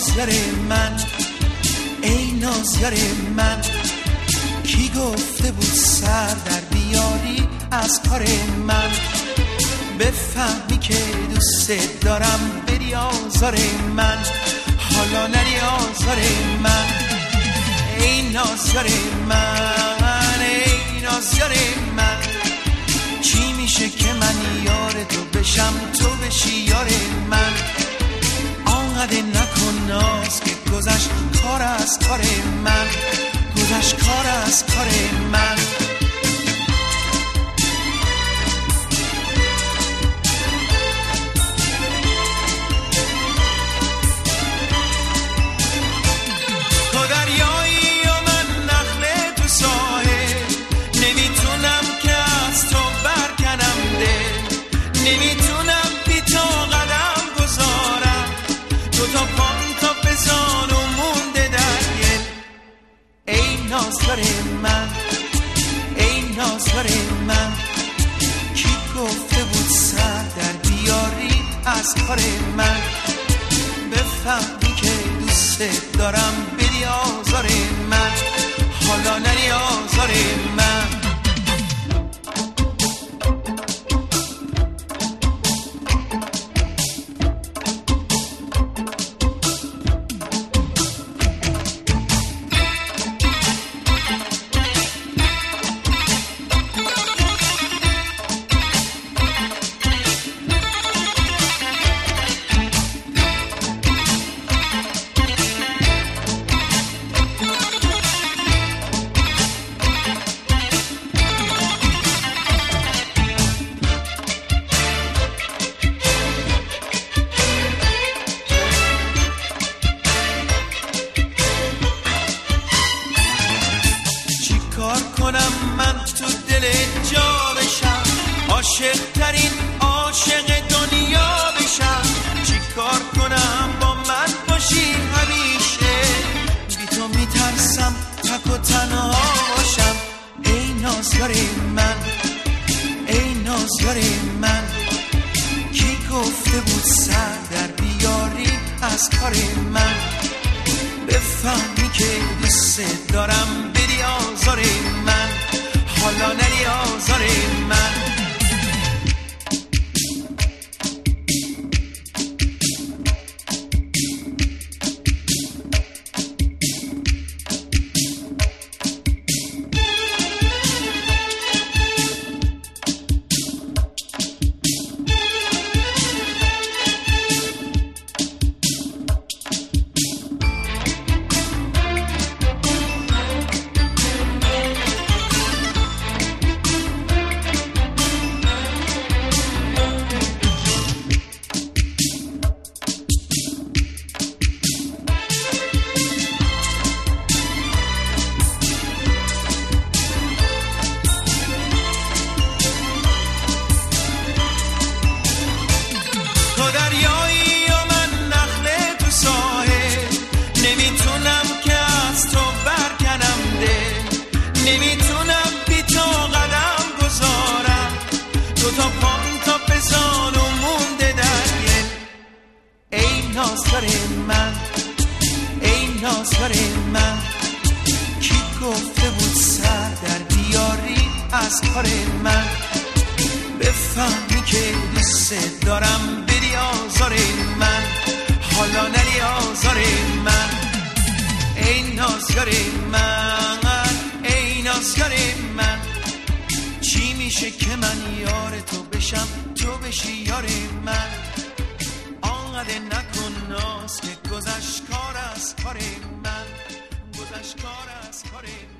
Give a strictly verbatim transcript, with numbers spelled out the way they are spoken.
نازیار من، ای نازیار من، کی گفته بود سر در بیاری از کار من؟ بفهمی که دوست دارم بری آزار من، حالا نری آزار من. ای نازیار من، ای نازیار من، چی میشه که من یار تو بشم تو بشی یار من؟ آنقدر نکن ناز که گذشت کار از کار من، گذشت کار از کار من. نازیار من، ای نازیار من، کی گفته بود سر در بیاری از کار من؟ بفهمی که دوست دارم بری آزار من، حالا نری آزار من. من تو دل جا بشم، عاشق ترین عاشق دنیا بشم. چی کار کنم با من باشی همیشه، بی تو میترسم تک و تنها باشم. ای نازیار من، ای نازیار من، کی گفته بود سر در بیاری از کار من؟ بفهمی که دوست دارم بری آزار من، حالا نری آزار من. نازیار من، ای نازیار من، کی گفته بود سر در بیاری از کار من؟ بفهمی که دوست دارم بری آزار من، حالا نری آزار من. ای نازیار من، ای نازیار من، چی میشه که من یار تو بشم تو بشی یار من؟ آنقدر نکن ناز که گذشت کار از کار من، گذشت کار از کار من.